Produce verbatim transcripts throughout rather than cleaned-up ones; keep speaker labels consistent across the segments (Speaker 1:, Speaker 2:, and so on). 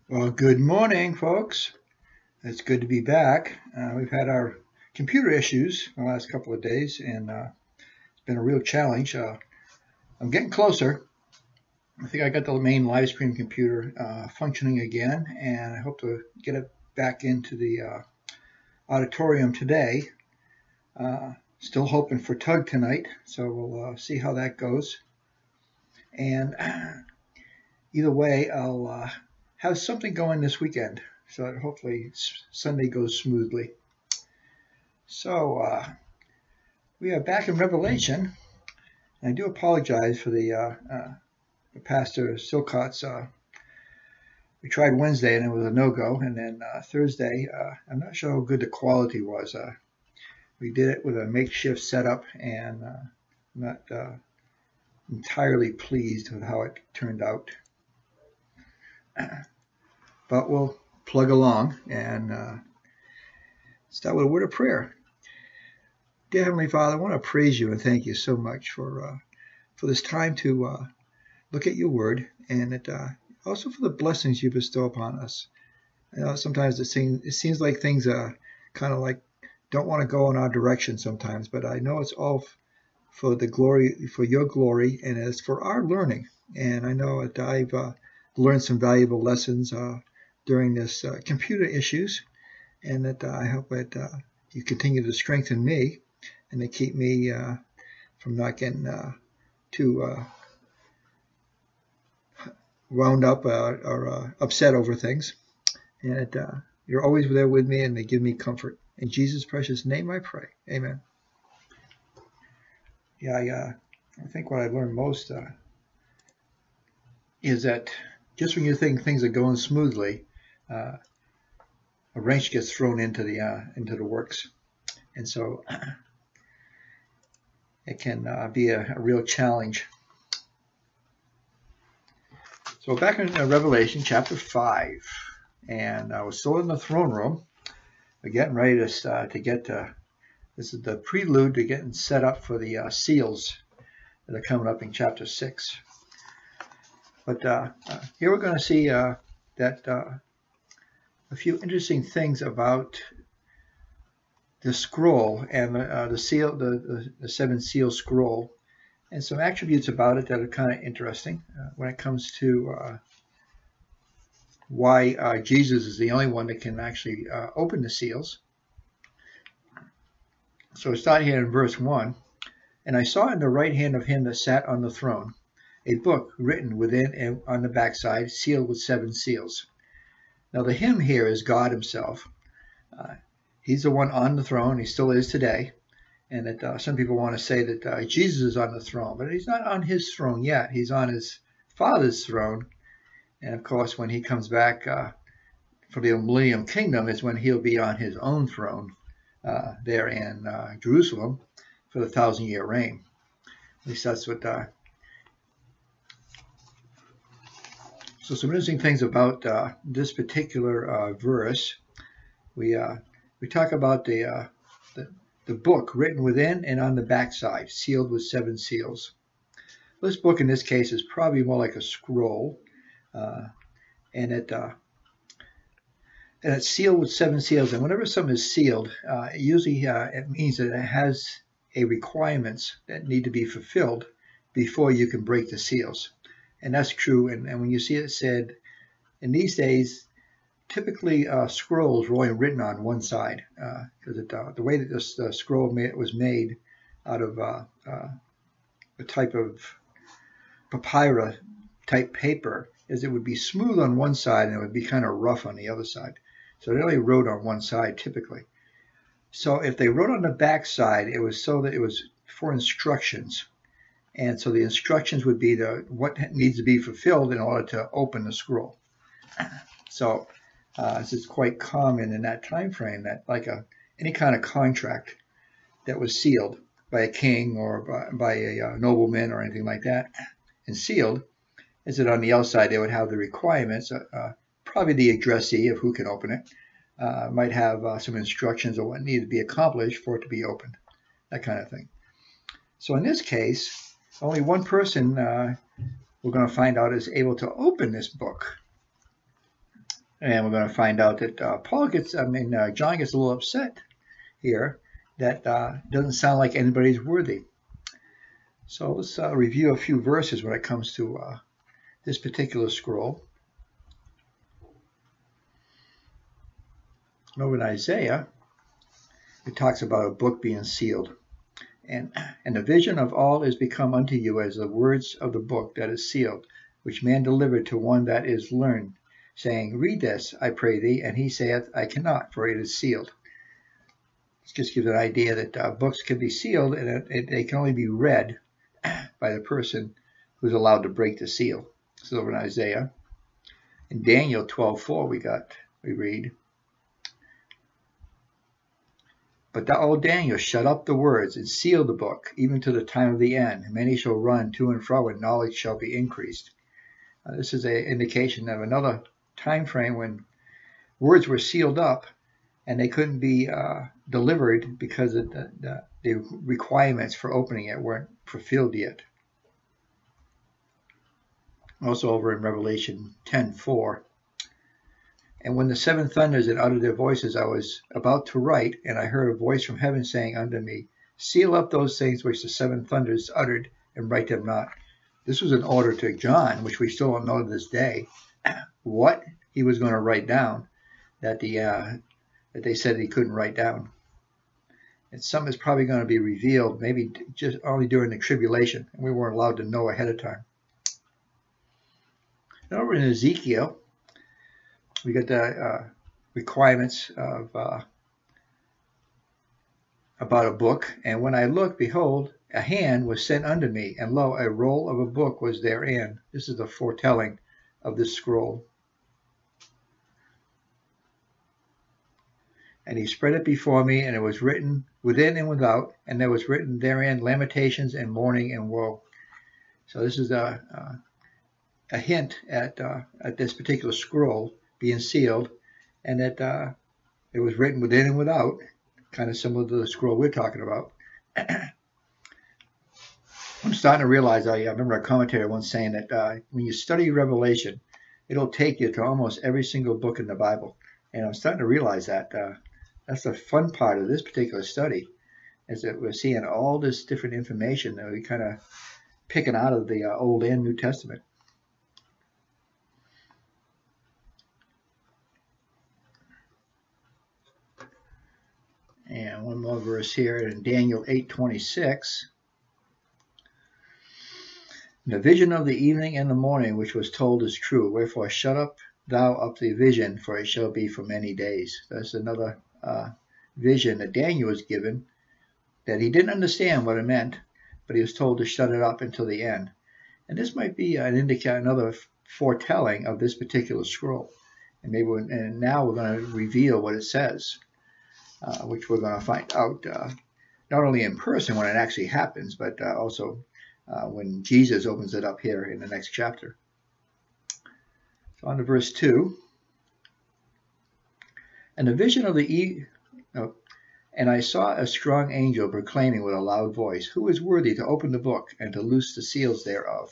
Speaker 1: Well, good morning, folks. It's good to be back. Uh, we've had our computer issues the last couple of days, and uh, it's been a real challenge. Uh, I'm getting closer. I think I got the main live stream computer uh, functioning again, and I hope to get it back into the uh, auditorium today. Uh, still hoping for Tug tonight, so we'll uh, see how that goes. And either way, I'll uh, have something going this weekend, so that hopefully Sunday goes smoothly. So uh, we are back in Revelation. And I do apologize for the uh, uh, Pastor Silcott's. Uh, we tried Wednesday and it was a no-go, and then uh, Thursday, uh, I'm not sure how good the quality was. Uh, we did it with a makeshift setup, and uh, I'm not uh, entirely pleased with how it turned out. But we'll plug along and uh, start with a word of prayer. Dear Heavenly Father, I want to praise you and thank you so much for uh, for this time to uh, look at your word, and it, uh, also for the blessings you bestow upon us. You know, sometimes it seems, it seems like things uh, kind of like don't want to go in our direction sometimes, but I know it's all for the glory, for your glory, and it's for our learning. And I know that I've uh, learned some valuable lessons uh, during this uh, computer issues, and that uh, I hope that uh, you continue to strengthen me and to keep me uh, from not getting uh, too uh, wound up uh, or uh, upset over things. And uh, you're always there with me, and they give me comfort. In Jesus' precious name I pray. Amen. Yeah, I, uh, I think what I've learned most uh, is that just when you think things are going smoothly, uh, a wrench gets thrown into the uh, into the works. And so it can uh, be a, a real challenge. So back in uh, Revelation chapter five, and I was still in the throne room. We're getting ready to, uh, to get to, this is the prelude to getting set up for the uh, seals that are coming up in chapter six. But uh, uh, here we're going to see uh, that uh, a few interesting things about the scroll and uh, the seal, the, the, the seven seal scroll, and some attributes about it that are kind of interesting uh, when it comes to uh, why uh, Jesus is the only one that can actually uh, open the seals. So we start here in verse one. And I saw in the right hand of him that sat on the throne a book written within and on the backside, sealed with seven seals. Now the him here is God himself. Uh, he's the one on the throne. He still is today. And that uh, some people want to say that uh, Jesus is on the throne, but he's not on his throne yet. He's on his Father's throne. And of course, when he comes back uh, for the millennium kingdom is when he'll be on his own throne uh, there in uh, Jerusalem for the thousand year reign. At least that's what. Uh, so some interesting things about uh, this particular uh, verse. We uh, we talk about the, uh, the the book written within and on the backside, sealed with seven seals. This book in this case is probably more like a scroll, uh, and it uh, and it's sealed with seven seals. And whenever something is sealed, uh, usually uh, it means that it has a requirements that need to be fulfilled before you can break the seals. And that's true. And, and when you see it said, in these days, typically uh, scrolls were only written on one side because uh, uh, the way that this uh, scroll made, was made out of uh, uh, a type of papyrus type paper is it would be smooth on one side and it would be kind of rough on the other side. So they only wrote on one side typically. So if they wrote on the back side, it was so that it was for instructions. And so the instructions would be the what needs to be fulfilled in order to open the scroll. So uh, this is quite common in that time frame that like a any kind of contract that was sealed by a king or by, by a uh, nobleman or anything like that and sealed is that on the outside they would have the requirements, uh, uh, probably the addressee of who can open it, uh, might have uh, some instructions on what needed to be accomplished for it to be opened, that kind of thing. So in this case, only one person uh, we're going to find out is able to open this book. And we're going to find out that uh, Paul gets, I mean, uh, John gets a little upset here that uh, doesn't sound like anybody's worthy. So let's uh, review a few verses when it comes to uh, this particular scroll. Over in Isaiah, it talks about a book being sealed. And, and the vision of all is become unto you as the words of the book that is sealed, which man delivered to one that is learned, saying, Read this, I pray thee. And he saith, I cannot, for it is sealed. This just gives an idea that uh, books can be sealed, and it, it, they can only be read by the person who's allowed to break the seal. This is over in Isaiah. In Daniel twelve four, we got, we read, But thou, O Daniel, shut up the words, and seal the book, even to the time of the end. Many shall run to and fro, and knowledge shall be increased. Uh, this is an indication of another time frame when words were sealed up, and they couldn't be uh, delivered because of the, the, the requirements for opening it weren't fulfilled yet. Also over in Revelation ten four. And when the seven thunders had uttered their voices, I was about to write, and I heard a voice from heaven saying unto me, Seal up those things which the seven thunders uttered, and write them not. This was an order to John, which we still don't know to this day, what he was going to write down, that the uh, that they said he couldn't write down. And some is probably going to be revealed, maybe just only during the tribulation, and we weren't allowed to know ahead of time. And over in Ezekiel, we got the uh, requirements of uh, about a book. And when I looked, behold, a hand was sent unto me, and lo, a roll of a book was therein. This is the foretelling of this scroll. And he spread it before me, and it was written within and without, and there was written therein lamentations and mourning and woe. So this is a a, a hint at uh, at this particular scroll being sealed, and that uh, it was written within and without, kind of similar to the scroll we're talking about. I'm starting to realize, I, I remember a commentator once saying that uh, when you study Revelation, it'll take you to almost every single book in the Bible. And I'm starting to realize that uh, that's the fun part of this particular study, is that we're seeing all this different information that we kind of picking out of the uh, Old and New Testament. And one more verse here in Daniel eight twenty-six. The vision of the evening and the morning which was told is true. Wherefore shut up thou up the vision, for it shall be for many days. That's another uh, vision that Daniel was given, that he didn't understand what it meant, but he was told to shut it up until the end. And this might be an indicator, another foretelling of this particular scroll. And maybe, we're, and now we're going to reveal what it says. Uh, which we're going to find out uh, not only in person when it actually happens, but uh, also uh, when Jesus opens it up here in the next chapter. So on to verse two. And the vision of the e oh, and I saw a strong angel proclaiming with a loud voice, Who is worthy to open the book and to loose the seals thereof?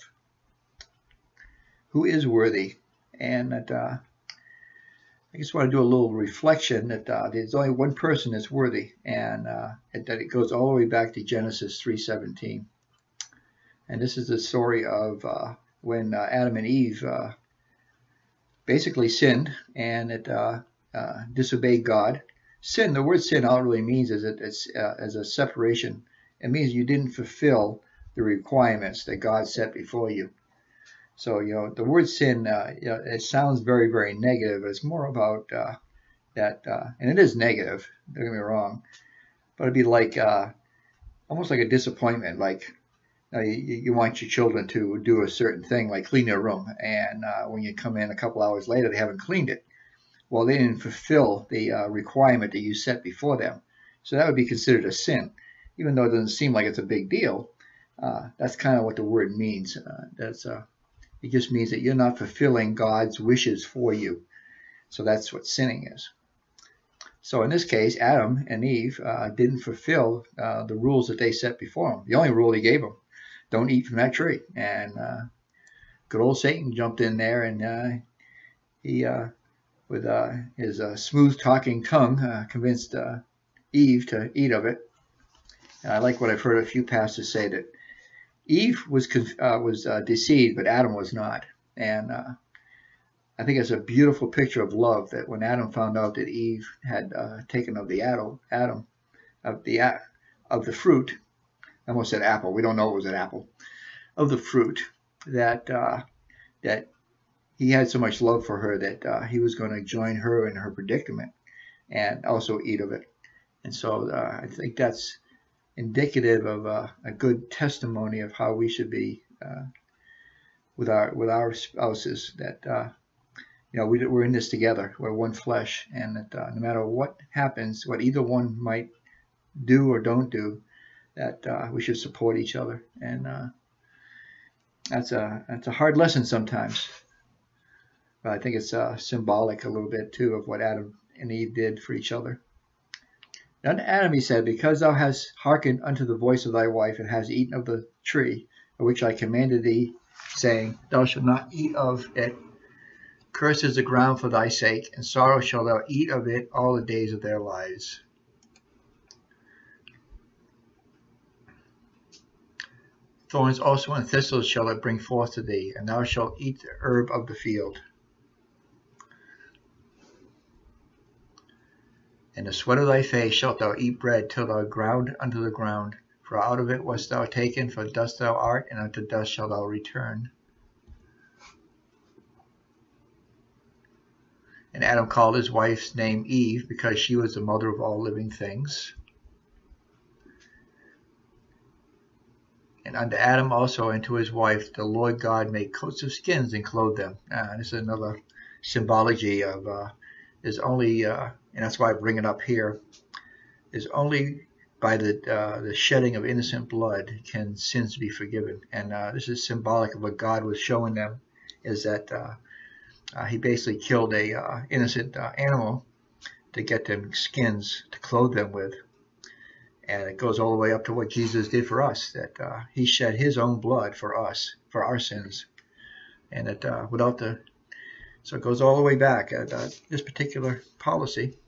Speaker 1: Who is worthy? And that uh, I just want to do a little reflection that uh, there's only one person that's worthy, and uh, that it goes all the way back to Genesis three seventeen. And this is the story of uh, when uh, Adam and Eve uh, basically sinned and it uh, uh, disobeyed God. Sin, the word sin, all it really means is that it's uh, as a separation. It means you didn't fulfill the requirements that God set before you. So, you know, the word sin, uh, you know, it sounds very, very negative. It's more about uh, that, uh, and it is negative, don't get me wrong, but it'd be like, uh, almost like a disappointment. Like uh, you, you want your children to do a certain thing, like clean their room, and uh, when you come in a couple hours later, they haven't cleaned it. Well, they didn't fulfill the uh, requirement that you set before them. So that would be considered a sin, even though it doesn't seem like it's a big deal. Uh, that's kind of what the word means. Uh, that's uh, It just means that you're not fulfilling God's wishes for you. So that's what sinning is. So in this case, Adam and Eve uh, didn't fulfill uh, the rules that they set before them. The only rule he gave them, don't eat from that tree. And uh, good old Satan jumped in there, and uh, he uh, with uh, his uh, smooth-talking tongue, uh, convinced uh, Eve to eat of it. And I like what I've heard a few pastors say, that Eve was uh, was uh, deceived, but Adam was not. And uh, I think it's a beautiful picture of love, that when Adam found out that Eve had uh, taken of the Adam, Adam of the of the fruit, I almost said apple. We don't know it was an apple. Of the fruit, that uh, that he had so much love for her that uh, he was going to join her in her predicament and also eat of it. And so uh, I think that's indicative of uh, a good testimony of how we should be uh, with our with our spouses. That uh, you know we, we're in this together. We're one flesh, and that uh, no matter what happens, what either one might do or don't do, that uh, we should support each other. And uh, that's a that's a hard lesson sometimes. But I think it's uh, symbolic a little bit too of what Adam and Eve did for each other. Unto Adam he said, because thou hast hearkened unto the voice of thy wife, and hast eaten of the tree of which I commanded thee, saying, thou shalt not eat of it, cursed is the ground for thy sake, and sorrow shalt thou eat of it all the days of their lives. Thorns also and thistles shall it bring forth to thee, and thou shalt eat the herb of the field. In the sweat of thy face shalt thou eat bread till thou ground unto the ground. For out of it wast thou taken, for dust thou art, and unto dust shalt thou return. And Adam called his wife's name Eve, because she was the mother of all living things. And unto Adam also and to his wife the Lord God made coats of skins and clothed them. Ah, this is another symbology of uh, there's only, uh, and that's why I bring it up here, is only by the uh, the shedding of innocent blood can sins be forgiven. And uh, this is symbolic of what God was showing them, is that uh, uh, he basically killed a uh, innocent uh, animal to get them skins to clothe them with. And it goes all the way up to what Jesus did for us, that uh, he shed his own blood for us, for our sins. And that uh, without the, so it goes all the way back at uh, this particular policy.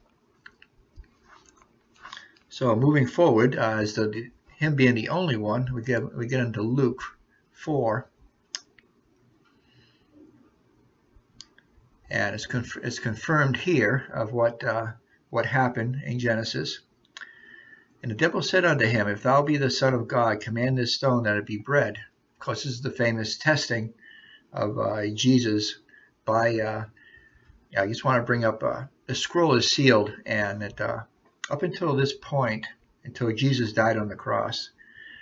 Speaker 1: So moving forward, uh, as the, him being the only one, we get we get into Luke four, and it's conf it's confirmed here of what uh, what happened in Genesis. And the devil said unto him, if thou be the Son of God, command this stone that it be bread. Of course, this is the famous testing of uh, Jesus by. Uh, I just want to bring up uh, the scroll is sealed, and it. Uh, Up until this point, until Jesus died on the cross,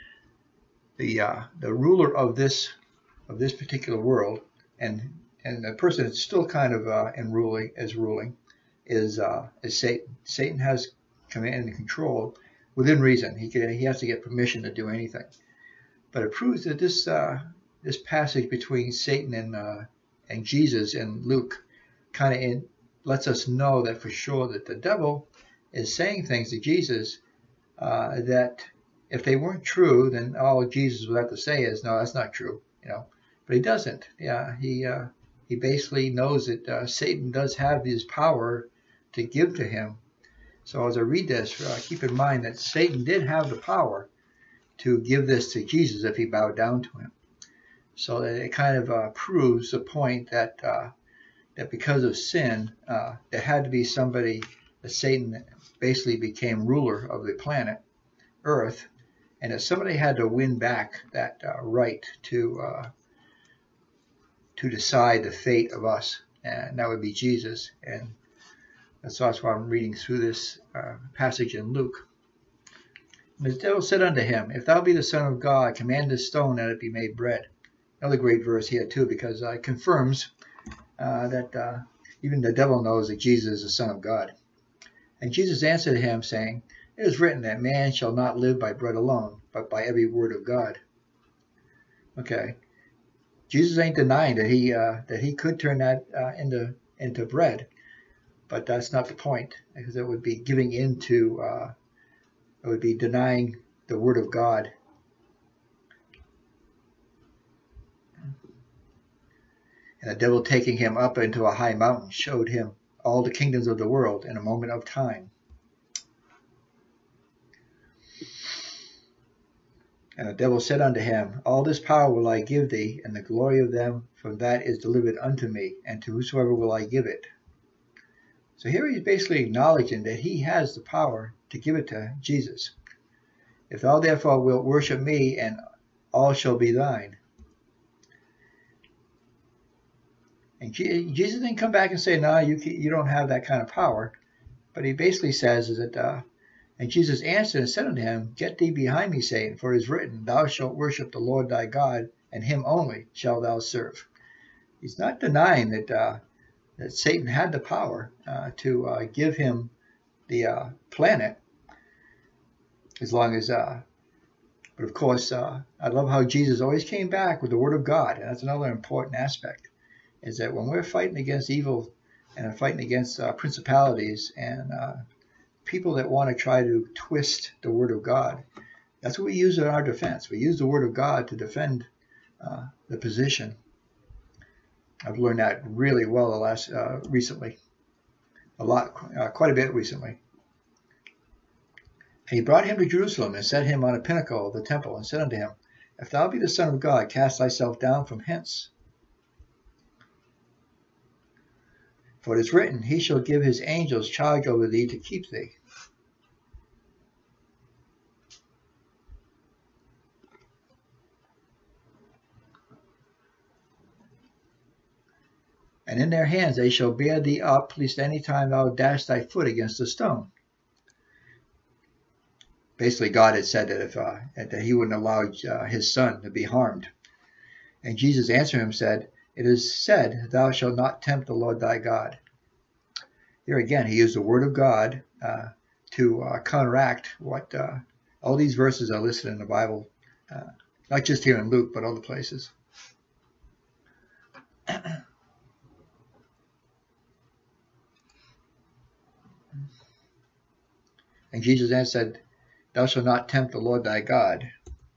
Speaker 1: the uh, the ruler of this of this particular world, and and the person that's still kind of uh, in ruling is ruling, is uh, is Satan. Satan has command and control within reason. He can he has to get permission to do anything. But it proves that this uh, this passage between Satan and uh, and Jesus in Luke kind of lets us know that for sure that the devil is saying things to Jesus uh, that if they weren't true, then all Jesus would have to say is, no, that's not true, you know. But he doesn't. Yeah, he uh, he basically knows that uh, Satan does have his power to give to him. So as I read this, uh, keep in mind that Satan did have the power to give this to Jesus if he bowed down to him. So that it kind of uh, proves the point that uh, that because of sin, uh, there had to be somebody, that Satan basically became ruler of the planet Earth, and that somebody had to win back that uh, right to uh, to decide the fate of us, and that would be Jesus. And that's also why I'm reading through this uh, passage in Luke. And the devil said unto him, if thou be the Son of God, command this stone that it be made bread. Another great verse here too, because uh, it confirms uh, that uh, even the devil knows that Jesus is the Son of God. And Jesus answered him, saying, it is written that man shall not live by bread alone, but by every word of God. Okay, Jesus ain't denying that he uh, that he could turn that uh, into into bread, but that's not the point, because it would be giving into uh, it would be denying the word of God. And the devil, taking him up into a high mountain, showed him all the kingdoms of the world in a moment of time. And the devil said unto him, All this power will I give thee, and the glory of them, for that is delivered unto me, and to whosoever will I give it. So here he's basically acknowledging that he has the power to give it to Jesus. If thou therefore wilt worship me, and all shall be thine. And Jesus didn't come back and say, no, you you don't have that kind of power. But he basically says is that, uh, and Jesus answered and said unto him, Get thee behind me, Satan, for it is written, Thou shalt worship the Lord thy God, and him only shalt thou serve. He's not denying that uh, that Satan had the power uh, to uh, give him the uh, planet, as long as, uh, but of course, uh, I love how Jesus always came back with the word of God, and that's another important aspect, is that when we're fighting against evil and fighting against uh, principalities and uh, people that want to try to twist the word of God, that's what we use in our defense. We use the word of God to defend uh, the position. I've learned that really well the last uh, recently, a lot, uh, quite a bit recently. And he brought him to Jerusalem and set him on a pinnacle of the temple and said unto him, If thou be the Son of God, cast thyself down from hence. For it is written, He shall give his angels charge over thee to keep thee. And in their hands they shall bear thee up, lest any time thou dash thy foot against a stone. Basically, God had said that if uh, that he wouldn't allow uh, his son to be harmed. And Jesus answered him, said, It is said, Thou shalt not tempt the Lord thy God. Here again, he used the word of God uh, to uh, counteract what uh, all these verses are listed in the Bible, uh, not just here in Luke, but other places. And Jesus answered, Thou shalt not tempt the Lord thy God.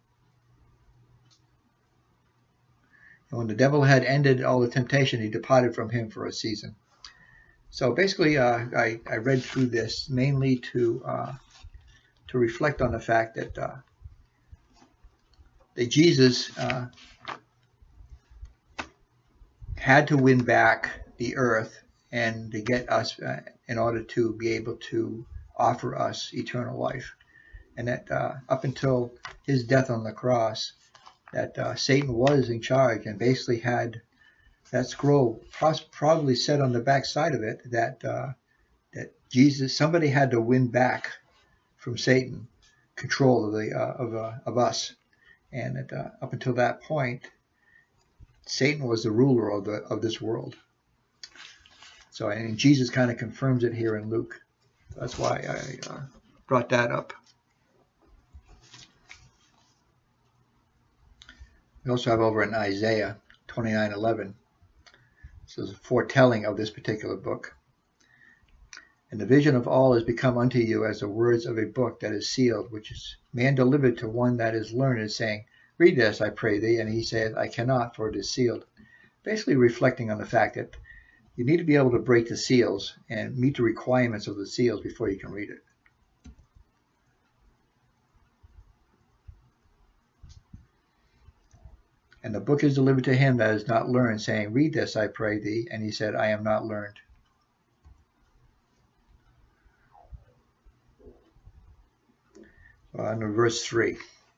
Speaker 1: And when the devil had ended all the temptation, he departed from him for a season. So basically, uh, I, I read through this mainly to uh, to reflect on the fact that uh, that Jesus uh, had to win back the earth and to get us uh, in order to be able to offer us eternal life. And that uh, up until his death on the cross, that uh, Satan was in charge and basically had that scroll probably said on the back side of it that uh, that Jesus, somebody had to win back from Satan control of the uh, of uh, of us, and that, uh, up until that point, Satan was the ruler of the of this world. So, and Jesus kind of confirms it here in Luke. That's why I uh, brought that up. We also have over in Isaiah twenty-nine eleven. This is a foretelling of this particular book. And the vision of all is become unto you as the words of a book that is sealed, which is man delivered to one that is learned, saying, Read this, I pray thee. And he saith, I cannot, for it is sealed. Basically reflecting on the fact that you need to be able to break the seals and meet the requirements of the seals before you can read it. And the book is delivered to him that is not learned, saying, Read this, I pray thee. And he said, I am not learned. Well, under verse three.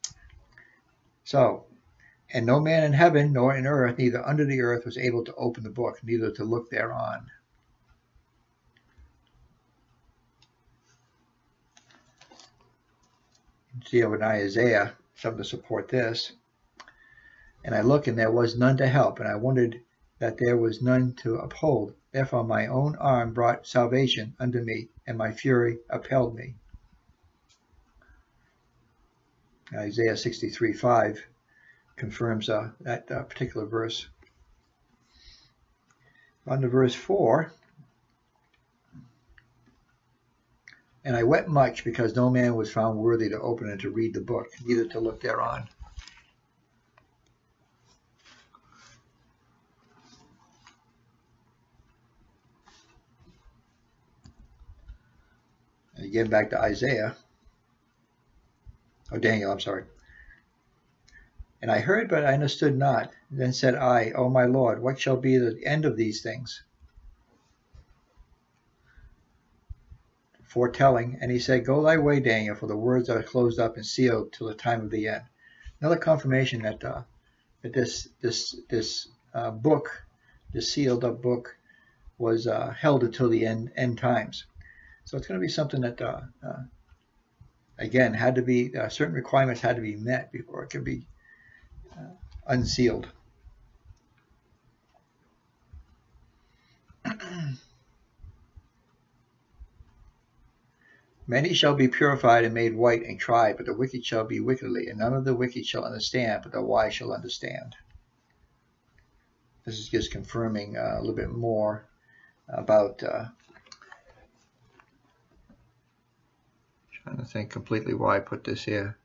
Speaker 1: So, and no man in heaven, nor in earth, neither under the earth, was able to open the book, neither to look thereon. See over in Isaiah, something to support this. And I looked, and there was none to help, and I wondered that there was none to uphold. Therefore my own arm brought salvation unto me, and my fury upheld me. Isaiah sixty-three five confirms uh, that uh, particular verse. On to verse four. And I wept much, because no man was found worthy to open and to read the book, neither to look thereon. Again, back to Isaiah. Oh, Daniel, I'm sorry. And I heard, but I understood not. Then said I, O my Lord, what shall be the end of these things? Foretelling. And he said, Go thy way, Daniel, for the words are closed up and sealed till the time of the end. Another confirmation that uh, that this this this uh, book, this sealed up book, was uh, held until the end end times. So it's going to be something that uh, uh, again had to be uh, certain requirements had to be met before it could be uh, unsealed. Many shall be purified and made white and tried, but the wicked shall be wickedly, and none of the wicked shall understand, but the wise shall understand. This is just confirming uh, a little bit more about, uh, trying to think completely why I put this here.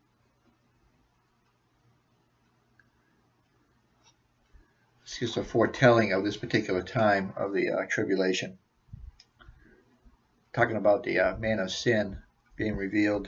Speaker 1: It's just a foretelling of this particular time of the uh, tribulation. Talking about the uh, man of sin being revealed.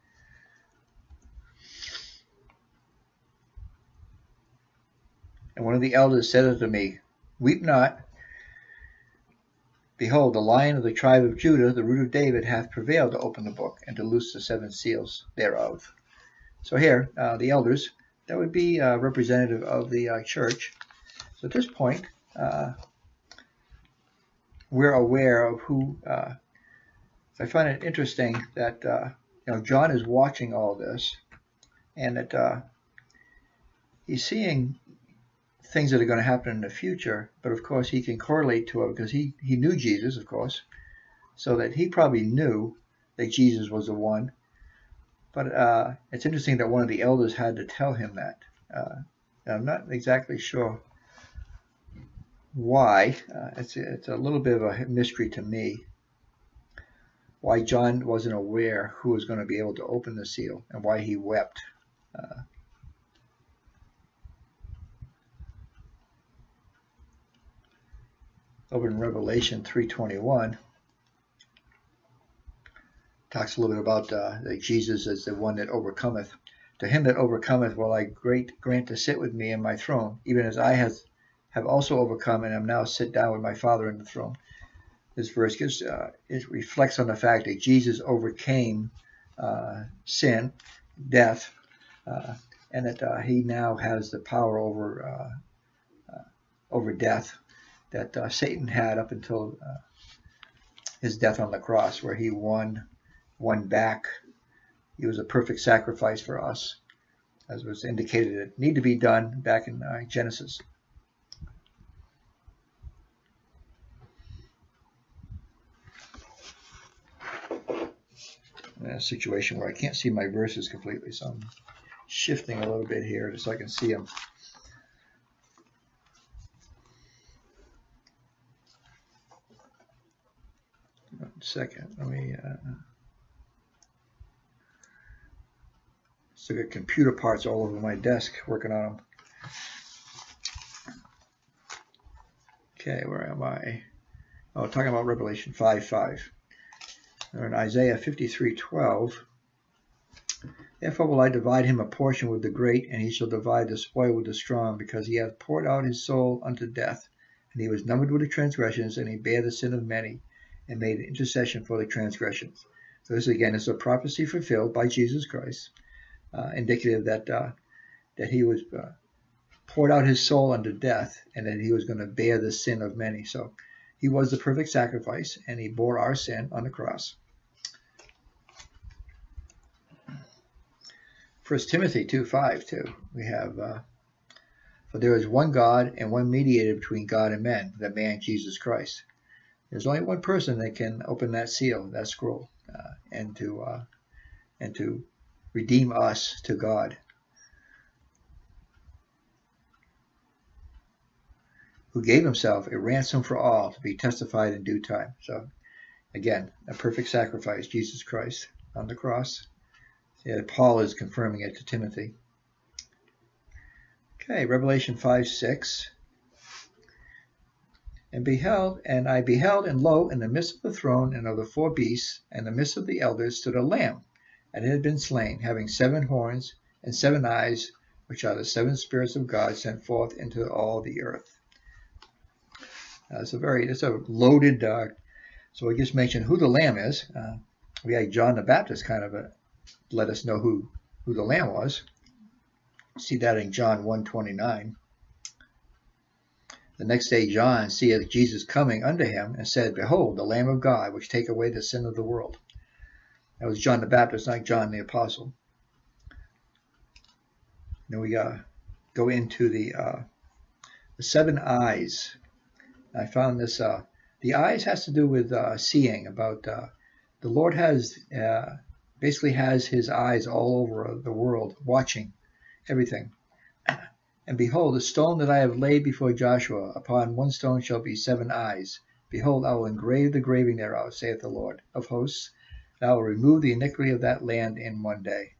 Speaker 1: And one of the elders said unto me, Weep not. Behold, the Lion of the tribe of Judah, the root of David, hath prevailed to open the book and to loose the seven seals thereof. So here, uh, the elders, that would be uh, representative of the uh, church. So at this point, uh, we're aware of who. Uh, I find it interesting that uh, you know John is watching all this, and that uh, he's seeing things that are going to happen in the future. But of course, he can correlate to it because he he knew Jesus, of course, so that he probably knew that Jesus was the one. But uh, it's interesting that one of the elders had to tell him that. Uh, I'm not exactly sure why. Uh, it's it's a little bit of a mystery to me. Why John wasn't aware who was going to be able to open the seal and why he wept. Uh, over in Revelation three twenty-one, talks a little bit about uh, that Jesus is the one that overcometh. To him that overcometh will I great grant to sit with me in my throne, even as I have, have also overcome and am now sit down with my Father in the throne. This verse gives, uh, it reflects on the fact that Jesus overcame uh, sin, death, uh, and that uh, he now has the power over uh, uh, over death that uh, Satan had up until uh, his death on the cross, where he won won back. He was a perfect sacrifice for us, as was indicated it need to be done back in uh, Genesis. In a situation where I can't see my verses completely, so I'm shifting a little bit here just so I can see them. One second, let me. Uh, still got computer parts all over my desk working on them. Okay, where am I? Oh, talking about Revelation five five. Or in Isaiah fifty-three twelve. Therefore will I divide him a portion with the great, and he shall divide the spoil with the strong, because he hath poured out his soul unto death, and he was numbered with the transgressions, and he bare the sin of many, and made intercession for the transgressions. So this again is a prophecy fulfilled by Jesus Christ, uh, indicative that uh, that he was uh, poured out his soul unto death, and that he was going to bear the sin of many. So he was the perfect sacrifice, and he bore our sin on the cross. First Timothy two five too. We have, uh, for there is one God and one mediator between God and men, the man Jesus Christ. There's only one person that can open that seal, that scroll, uh, and to uh, and to redeem us to God, who gave himself a ransom for all to be testified in due time. So again, a perfect sacrifice, Jesus Christ on the cross. Yeah, Paul is confirming it to Timothy. Okay, Revelation five six. And beheld, and I beheld, and lo, in the midst of the throne and of the four beasts, and in the midst of the elders, stood a lamb, and it had been slain, having seven horns and seven eyes, which are the seven spirits of God sent forth into all the earth. Uh, it's a very, it's a loaded. Uh, so we just mentioned who the lamb is. Uh, we had John the Baptist kind of a, let us know who who the lamb was. See that in John one twenty-nine. The next day John seeth Jesus coming unto him, and said, Behold, the Lamb of God, which take away the sin of the world. That was John the Baptist, not John the Apostle. Then we uh, go into the, uh, the seven eyes. I found this, uh, the eyes has to do with uh, seeing, about uh, the Lord has, uh, basically has his eyes all over the world, watching everything. And behold, the stone that I have laid before Joshua, upon one stone shall be seven eyes. Behold, I will engrave the graving thereof, saith the Lord of hosts, and I will remove the iniquity of that land in one day.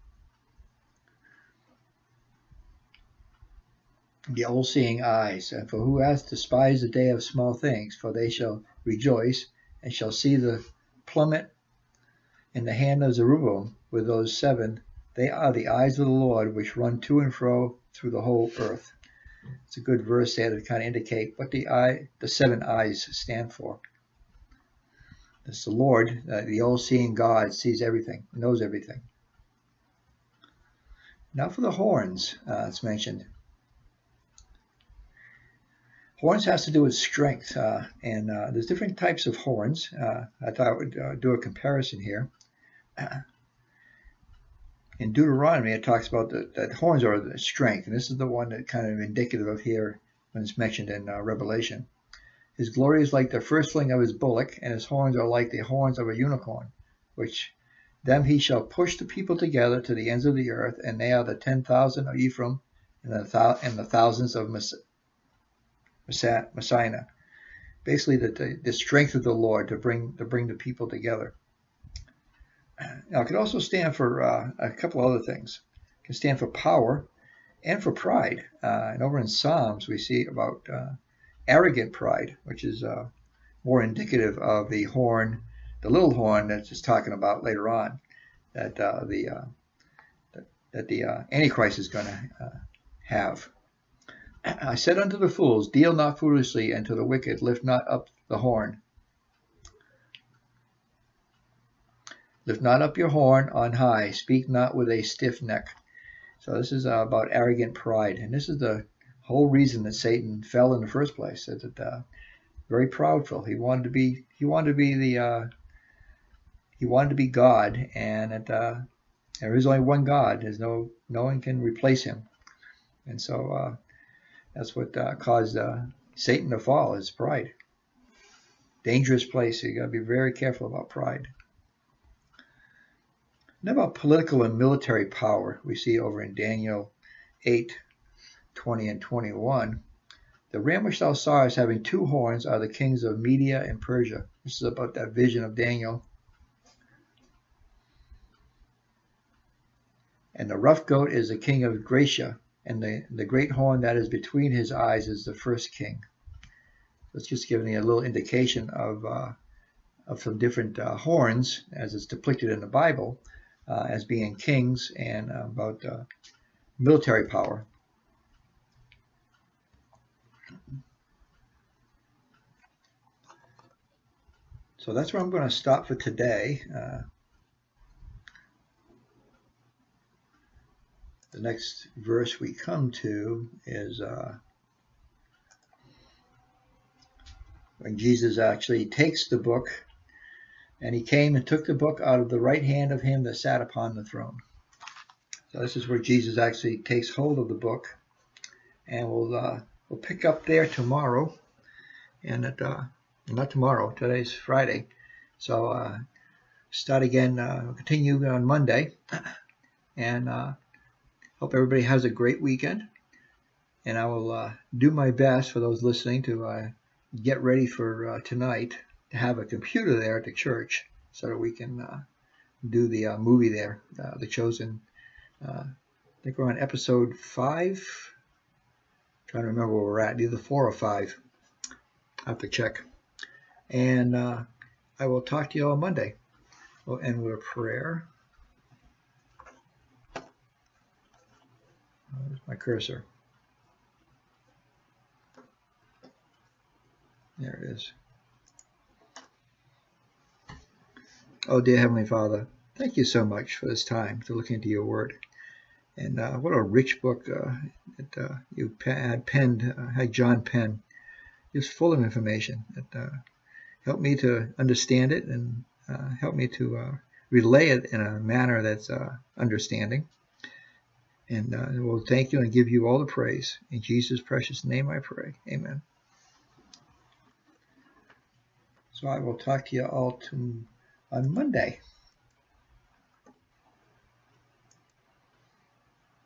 Speaker 1: The all-seeing eyes, and for who hath despised the day of small things, for they shall rejoice, and shall see the plummet in the hand of Zerubbabel with those seven. They are the eyes of the Lord, which run to and fro through the whole earth. It's a good verse there to kind of indicate what the eye, the seven eyes stand for. It's the Lord, uh, the all-seeing God, sees everything, knows everything. Now for the horns, uh, it's mentioned. Horns has to do with strength, uh, and uh, there's different types of horns. Uh, I thought I would uh, do a comparison here. In Deuteronomy, it talks about the, that horns are the strength, and this is the one that kind of indicative of here when it's mentioned in uh, Revelation. His glory is like the firstling of his bullock, and his horns are like the horns of a unicorn, which them he shall push the people together to the ends of the earth, and they are the ten thousand of Ephraim, and the, thou and the thousands of Messiah. Basically, the, the, the strength of the Lord to bring to bring the people together. Now, it can also stand for uh, a couple other things. It can stand for power and for pride. Uh, and over in Psalms, we see about uh, arrogant pride, which is uh, more indicative of the horn, the little horn that it's talking about later on, that uh, the uh, that, that the uh, Antichrist is going to uh, have. I said unto the fools, deal not foolishly, and to the wicked lift not up the horn. Lift not up your horn on high, speak not with a stiff neck. So this is uh, about arrogant pride, and this is the whole reason that Satan fell in the first place. That uh, very proudful. He wanted to be. He wanted to be the. Uh, he wanted to be God, and it, uh, there is only one God. There's no. No one can replace him, and so uh, that's what uh, caused uh, Satan to fall. Is pride. Dangerous place. You got to be very careful about pride. And about political and military power, we see over in Daniel eight, twenty and twenty-one. The ram which thou sawest having two horns are the kings of Media and Persia. This is about that vision of Daniel. And the rough goat is the king of Gracia, and the, the great horn that is between his eyes is the first king. Let's just give you a little indication of, uh, of some different uh, horns as it's depicted in the Bible. Uh, as being kings, and uh, about uh, military power. So that's where I'm going to stop for today. Uh, the next verse we come to is uh, when Jesus actually takes the book, and he came and took the book out of the right hand of him that sat upon the throne. So this is where Jesus actually takes hold of the book, and we'll uh, we'll pick up there tomorrow. And it, uh, not tomorrow. Today's Friday, so uh, start again. Uh, we'll continue on Monday, and uh, hope everybody has a great weekend. And I will uh, do my best for those listening to uh, get ready for uh, tonight, to have a computer there at the church so that we can uh, do the uh, movie there, uh, The Chosen. Uh, I think we're on episode five. I'm trying to remember where we're at, either four or five. I have to check. And uh, I will talk to you all Monday. We'll end with a prayer. Where's my cursor? There it is. Oh, dear Heavenly Father, thank you so much for this time to look into your word. And uh, what a rich book uh, that uh, you had penned, uh, had John pen. It's full of information that uh, helped me to understand it and uh, helped me to uh, relay it in a manner that's uh, understanding. And uh, we'll thank you and give you all the praise. In Jesus' precious name I pray. Amen. So I will talk to you all to, on Monday.